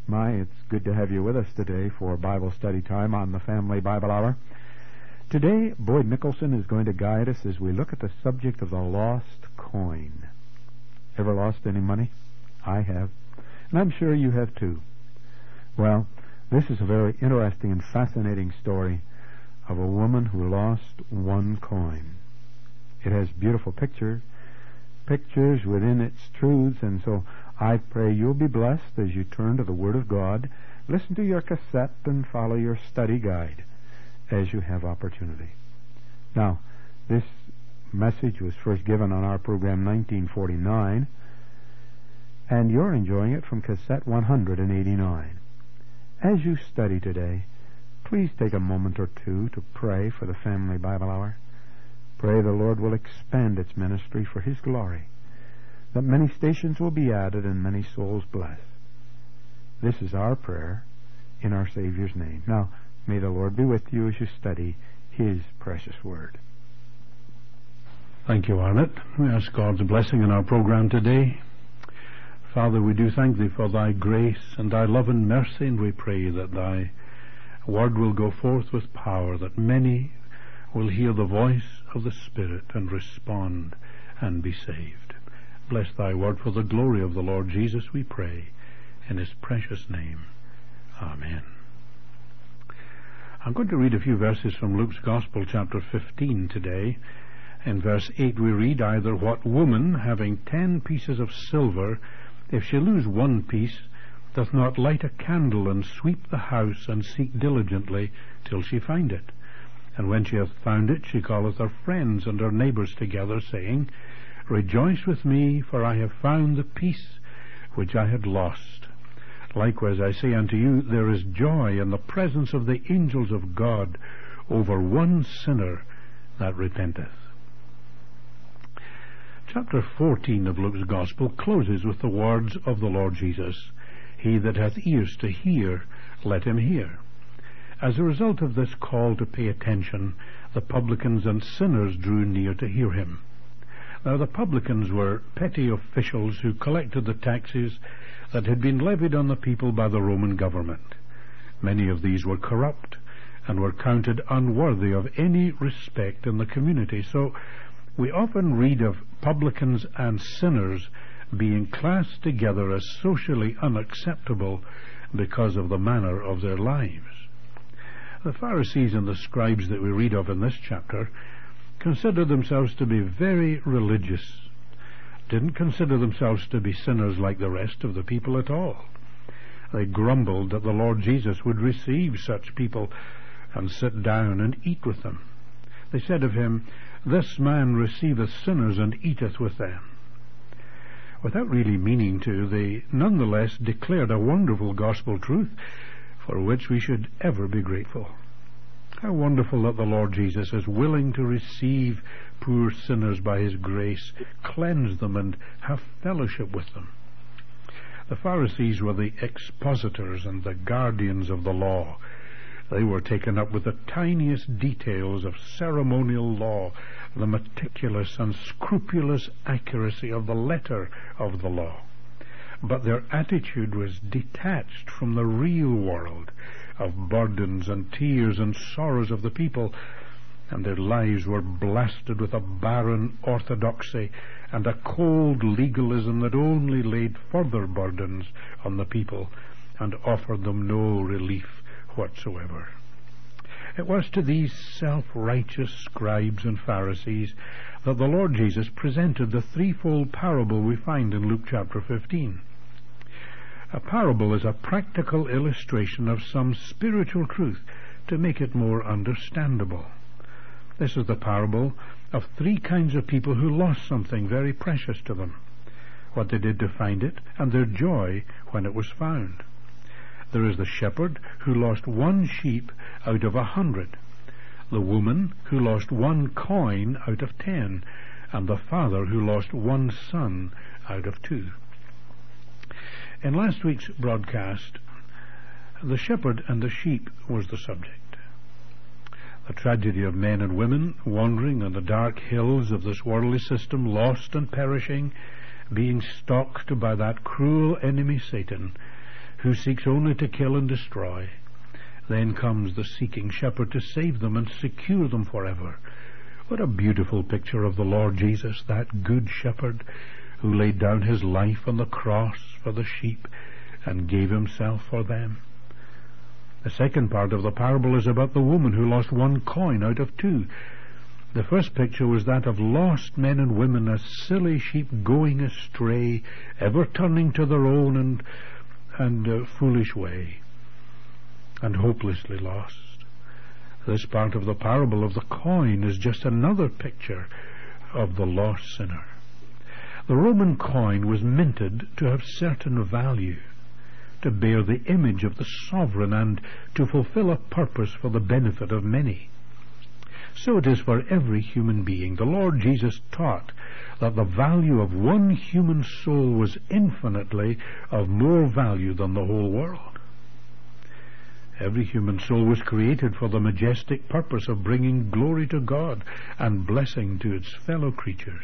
My, it's good to have you with us today for Bible study time on the Family Bible Hour. Today, Boyd Nicholson is going to guide us as we look at the subject of the lost coin. Ever lost any money? I have, and I'm sure you have too. Well, this is a very interesting and fascinating story of a woman who lost one coin. It has beautiful pictures within its truths, and so I pray you'll be blessed as you turn to the Word of God, listen to your cassette, and follow your study guide as you have opportunity. Now, this message was first given on our program 1949, and you're enjoying it from cassette 189. As you study today, please take a moment or two to pray for the Family Bible Hour. Pray the Lord will expand its ministry for His glory, that many stations will be added and many souls blessed. This is our prayer in our Savior's name. Now, may the Lord be with you as you study His precious Word. Thank you, Arnott. We ask God's blessing in our program today. Father, we do thank Thee for Thy grace and Thy love and mercy, and we pray that Thy Word will go forth with power, that many will hear the voice of the Spirit and respond and be saved. Bless Thy Word for the glory of the Lord Jesus, we pray, in His precious name. Amen. I'm going to read a few verses from Luke's Gospel, chapter 15 today. In verse 8 we read, "Either what woman, having 10 pieces of silver, if she lose one piece, doth not light a candle and sweep the house and seek diligently till she find it? And when she hath found it, she calleth her friends and her neighbours together, saying, Rejoice with me, for I have found the piece which I had lost. Likewise I say unto you, there is joy in the presence of the angels of God over one sinner that repenteth." Chapter 14 of Luke's Gospel closes with the words of the Lord Jesus, "He that hath ears to hear, let him hear." As a result of this call to pay attention, the publicans and sinners drew near to hear him. Now the publicans were petty officials who collected the taxes that had been levied on the people by the Roman government. Many of these were corrupt and were counted unworthy of any respect in the community. So we often read of publicans and sinners being classed together as socially unacceptable because of the manner of their lives. The Pharisees and the scribes that we read of in this chapter considered themselves to be very religious, didn't consider themselves to be sinners like the rest of the people at all. They grumbled that the Lord Jesus would receive such people and sit down and eat with them. They said of him, "This man receiveth sinners and eateth with them." Without really meaning to, they nonetheless declared a wonderful gospel truth for which we should ever be grateful. How wonderful that the Lord Jesus is willing to receive poor sinners by His grace, cleanse them, and have fellowship with them. The Pharisees were the expositors and the guardians of the law. They were taken up with the tiniest details of ceremonial law, the meticulous and scrupulous accuracy of the letter of the law. But their attitude was detached from the real world of burdens and tears and sorrows of the people, and their lives were blasted with a barren orthodoxy and a cold legalism that only laid further burdens on the people and offered them no relief whatsoever. It was to these self-righteous scribes and Pharisees that the Lord Jesus presented the threefold parable we find in Luke chapter 15. A parable is a practical illustration of some spiritual truth to make it more understandable. This is the parable of 3 kinds of people who lost something very precious to them, what they did to find it, and their joy when it was found. There is the shepherd who lost 1 sheep out of 100, the woman who lost 1 coin out of 10, and the father who lost 1 son out of 2. In last week's broadcast, the shepherd and the sheep was the subject. The tragedy of men and women wandering on the dark hills of this worldly system, lost and perishing, being stalked by that cruel enemy Satan, who seeks only to kill and destroy. Then comes the seeking shepherd to save them and secure them forever. What a beautiful picture of the Lord Jesus, that good shepherd who laid down his life on the cross for the sheep and gave himself for them. The second part of the parable is about the woman who lost one coin out of two. The first picture was that of lost men and women as silly sheep going astray, ever turning to their own and foolish way, and hopelessly lost. This part of the parable of the coin is just another picture of the lost sinner. The Roman coin was minted to have certain value, to bear the image of the sovereign and to fulfill a purpose for the benefit of many. So it is for every human being. The Lord Jesus taught that the value of one human soul was infinitely of more value than the whole world. Every human soul was created for the majestic purpose of bringing glory to God and blessing to its fellow creatures.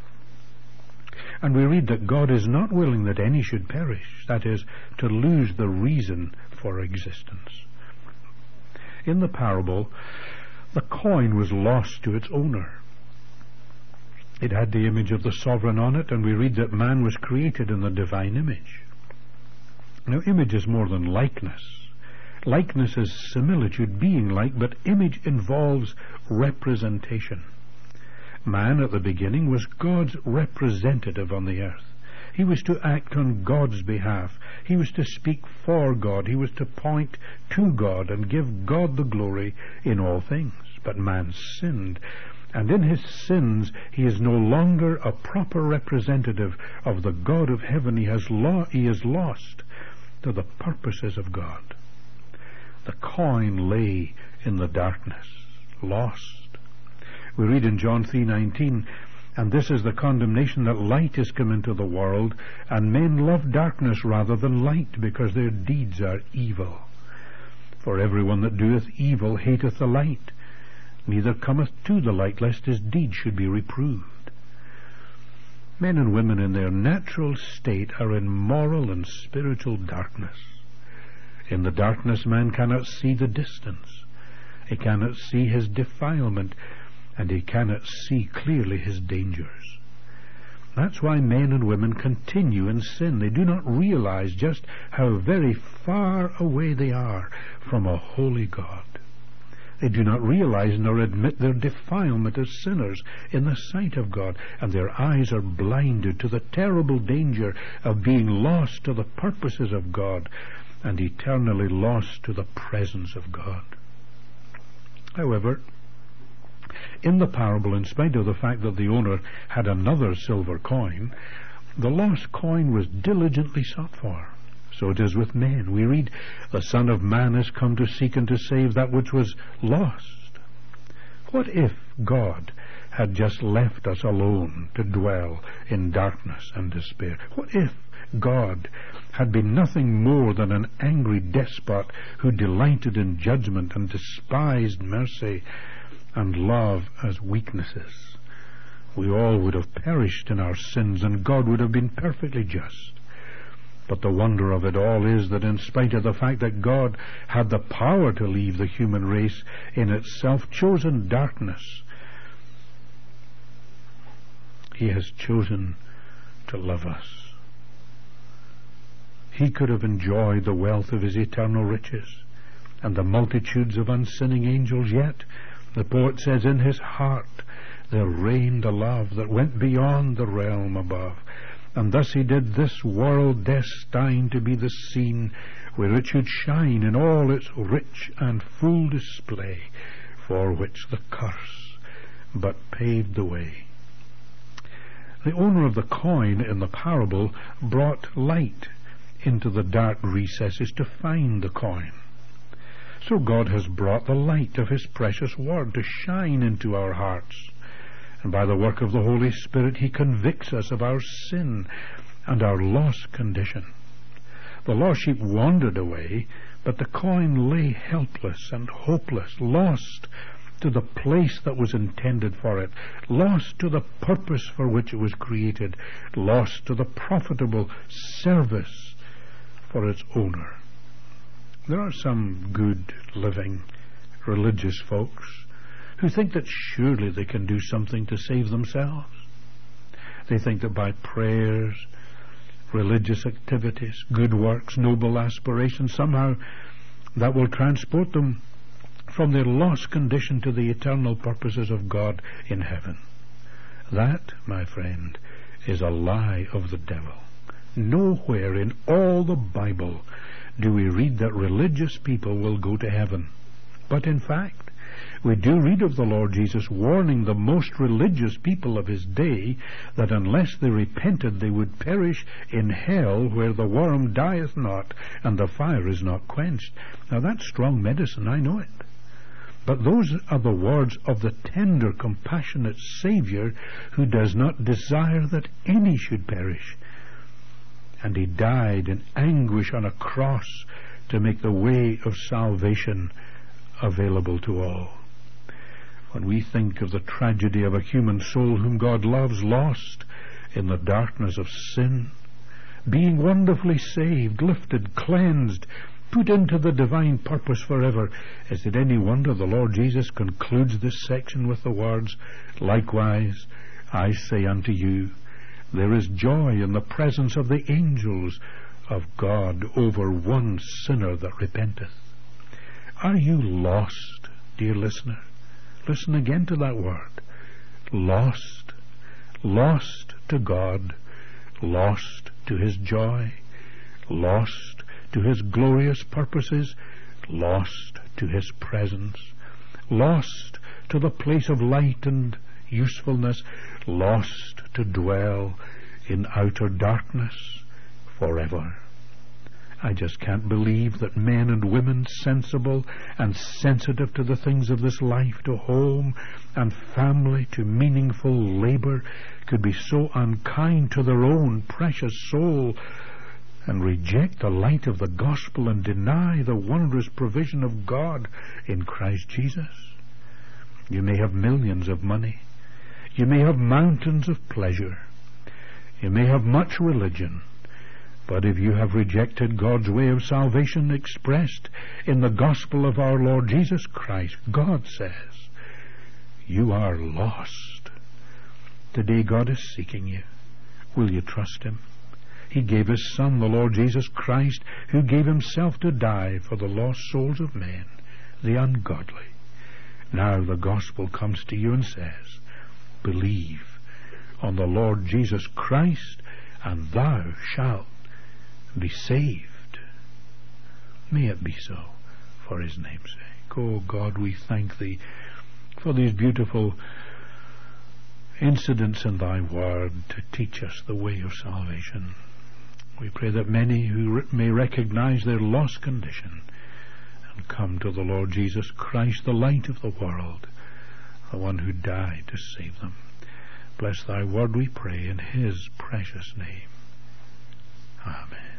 And we read that God is not willing that any should perish, that is, to lose the reason for existence. In the parable, the coin was lost to its owner. It had the image of the sovereign on it, and we read that man was created in the divine image. Now, image is more than likeness. Likeness is similitude, being like, but image involves representation. Man at the beginning was God's representative on the earth. He was to act on God's behalf. He was to speak for God. He was to point to God and give God the glory in all things. But man sinned, and in his sins he is no longer a proper representative of the God of heaven. He is lost to the purposes of God. The coin lay in the darkness, lost. We read in John 3:19, "And this is the condemnation, that light is come into the world, and men love darkness rather than light, because their deeds are evil. For everyone that doeth evil hateth the light, neither cometh to the light, lest his deeds should be reproved." Men and women in their natural state are in moral and spiritual darkness. In the darkness man cannot see the distance. He cannot see his defilement, and he cannot see clearly his dangers. That's why men and women continue in sin. They do not realize just how very far away they are from a holy God. They do not realize nor admit their defilement as sinners in the sight of God, and their eyes are blinded to the terrible danger of being lost to the purposes of God and eternally lost to the presence of God. However, in the parable, in spite of the fact that the owner had another silver coin, the lost coin was diligently sought for. So it is with men. We read, "The Son of Man is come to seek and to save that which was lost." What if God had just left us alone to dwell in darkness and despair? What if God had been nothing more than an angry despot who delighted in judgment and despised mercy and love as weaknesses? We all would have perished in our sins, and God would have been perfectly just. But the wonder of it all is that in spite of the fact that God had the power to leave the human race in its self-chosen darkness, He has chosen to love us. He could have enjoyed the wealth of His eternal riches and the multitudes of unsinning angels, yet the poet says, in His heart there reigned a love that went beyond the realm above. And thus He did this world destined to be the scene where it should shine in all its rich and full display, for which the curse but paved the way. The owner of the coin in the parable brought light into the dark recesses to find the coin. So God has brought the light of His precious Word to shine into our hearts. And by the work of the Holy Spirit, He convicts us of our sin and our lost condition. The lost sheep wandered away, but the coin lay helpless and hopeless, lost to the place that was intended for it, lost to the purpose for which it was created, lost to the profitable service for its owner. There are some good, living, religious folks who think that surely they can do something to save themselves. They think that by prayers, religious activities, good works, noble aspirations, somehow that will transport them from their lost condition to the eternal purposes of God in heaven. That, my friend, is a lie of the devil. Nowhere in all the Bible do we read that religious people will go to heaven. But in fact, we do read of the Lord Jesus warning the most religious people of his day that unless they repented they would perish in hell, where the worm dieth not and the fire is not quenched. Now that's strong medicine, I know it. But those are the words of the tender, compassionate Savior who does not desire that any should perish. And he died in anguish on a cross to make the way of salvation available to all. When we think of the tragedy of a human soul whom God loves, lost in the darkness of sin, being wonderfully saved, lifted, cleansed, put into the divine purpose forever, is it any wonder the Lord Jesus concludes this section with the words, "Likewise, I say unto you, there is joy in the presence of the angels of God over one sinner that repenteth." Are you lost, dear listener? Listen again to that word. Lost. Lost to God. Lost to his joy. Lost to his glorious purposes. Lost to his presence. Lost to the place of light and usefulness. Lost to dwell in outer darkness forever. I just can't believe that men and women sensible and sensitive to the things of this life, to home and family, to meaningful labor, could be so unkind to their own precious soul and reject the light of the gospel and deny the wondrous provision of God in Christ Jesus. You may have millions of money. You may have mountains of pleasure. You may have much religion. But if you have rejected God's way of salvation expressed in the gospel of our Lord Jesus Christ, God says, you are lost. Today God is seeking you. Will you trust him? He gave his Son, the Lord Jesus Christ, who gave himself to die for the lost souls of men, the ungodly. Now the gospel comes to you and says, believe on the Lord Jesus Christ, and thou shalt be saved. May it be so for his name's sake. Oh God, we thank thee for these beautiful incidents in thy word to teach us the way of salvation. We pray that many who may recognize their lost condition and come to the Lord Jesus Christ, the light of the world, the one who died to save them. Bless thy word, we pray, in his precious name. Amen.